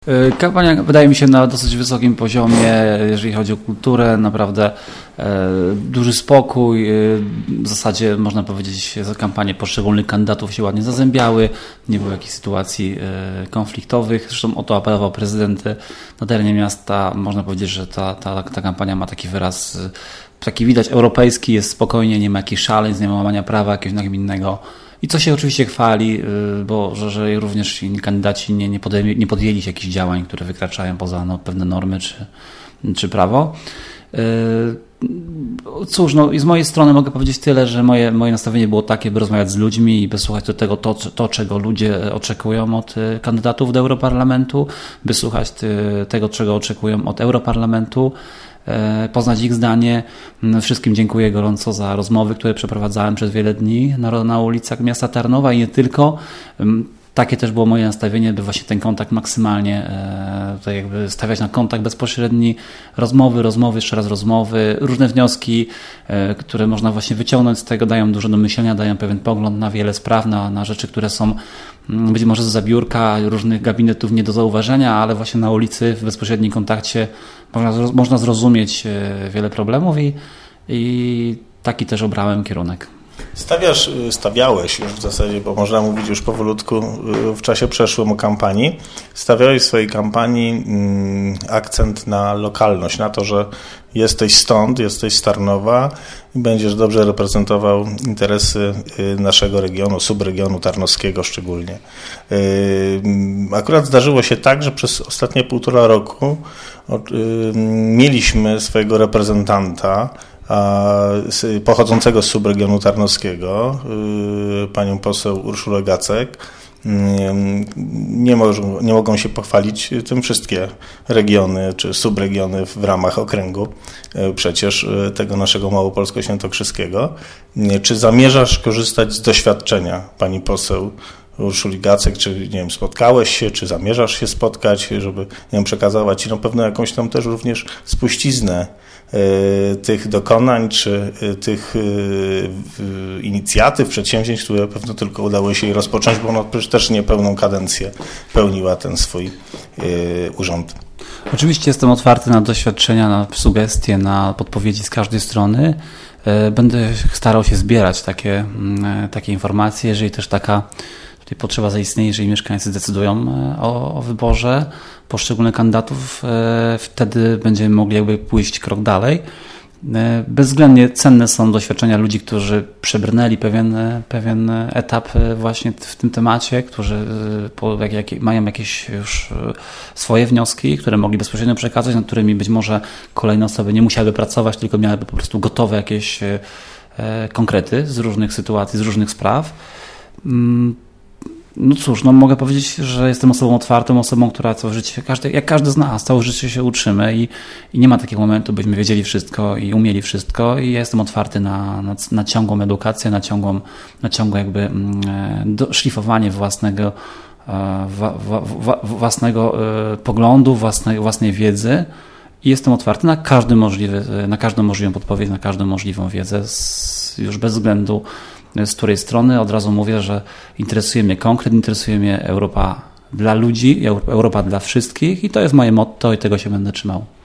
Kampania wydaje mi się na dosyć wysokim poziomie, jeżeli chodzi o kulturę, naprawdę duży spokój, w zasadzie można powiedzieć, że kampanie poszczególnych kandydatów się ładnie zazębiały, nie było jakichś sytuacji konfliktowych, zresztą o to apelował prezydent na terenie miasta. Można powiedzieć, że ta kampania ma taki wyraz, taki widać europejski, jest spokojnie, nie ma jakichś szaleństw, nie ma łamania prawa jakiegoś innego. I co się oczywiście chwali, bo że również inni kandydaci nie podjęli się jakichś działań, które wykraczają poza pewne normy czy prawo. Cóż, i z mojej strony mogę powiedzieć tyle, że moje nastawienie było takie, by rozmawiać z ludźmi i by słuchać do tego, czego ludzie oczekują od kandydatów do Europarlamentu, by słuchać tego, czego oczekują od Europarlamentu, poznać ich zdanie. Wszystkim dziękuję gorąco za rozmowy, które przeprowadzałem przez wiele dni na ulicach miasta Tarnowa i nie tylko. Takie też było moje nastawienie, by właśnie ten kontakt maksymalnie tutaj jakby stawiać na kontakt bezpośredni, rozmowy, jeszcze raz rozmowy, różne wnioski, które można właśnie wyciągnąć z tego, dają dużo do myślenia, dają pewien pogląd na wiele spraw, na rzeczy, które są być może zza biurka różnych gabinetów nie do zauważenia, ale właśnie na ulicy w bezpośrednim kontakcie można zrozumieć wiele problemów i taki też obrałem kierunek. Stawiałeś już w zasadzie, bo można mówić już powolutku w czasie przeszłym o kampanii, stawiałeś w swojej kampanii akcent na lokalność, na to, że jesteś stąd, jesteś z Tarnowa i będziesz dobrze reprezentował interesy naszego regionu, subregionu tarnowskiego szczególnie. Akurat zdarzyło się tak, że przez ostatnie 1,5 roku mieliśmy swojego reprezentanta pochodzącego z subregionu tarnowskiego, panią poseł Urszulę Gacek. Nie mogą się pochwalić tym wszystkie regiony czy subregiony w ramach okręgu przecież tego naszego małopolsko-świętokrzyskiego. Czy zamierzasz korzystać z doświadczenia pani poseł Urszuli Gacek, czy nie wiem, spotkałeś się, czy zamierzasz się spotkać, żeby przekazywać ci na pewno jakąś tam też również spuściznę tych dokonań, czy tych inicjatyw, przedsięwzięć, które pewno tylko udało się jej rozpocząć, bo ona przecież też niepełną kadencję pełniła ten swój urząd. Oczywiście jestem otwarty na doświadczenia, na sugestie, na podpowiedzi z każdej strony. Będę starał się zbierać takie informacje, jeżeli też taka potrzeba zaistnieje, jeżeli mieszkańcy zdecydują o wyborze poszczególnych kandydatów, wtedy będziemy mogli jakby pójść krok dalej. Bezwzględnie cenne są doświadczenia ludzi, którzy przebrnęli pewien etap właśnie w tym temacie, którzy mają jakieś już swoje wnioski, które mogli bezpośrednio przekazać, nad którymi być może kolejne osoby nie musiałyby pracować, tylko miałyby po prostu gotowe jakieś konkrety z różnych sytuacji, z różnych spraw. No cóż, mogę powiedzieć, że jestem osobą otwartą, osobą, która całe życie, jak każdy z nas, całe życie się uczymy i nie ma takiego momentu, byśmy wiedzieli wszystko i umieli wszystko i ja jestem otwarty na ciągłą edukację, na ciągłe jakby szlifowanie własnego poglądu, własnej wiedzy i jestem otwarty na każdą możliwą podpowiedź, na każdą możliwą wiedzę, już bez względu z której strony. Od razu mówię, że interesuje mnie konkret, interesuje mnie Europa dla ludzi, Europa dla wszystkich i to jest moje motto i tego się będę trzymał.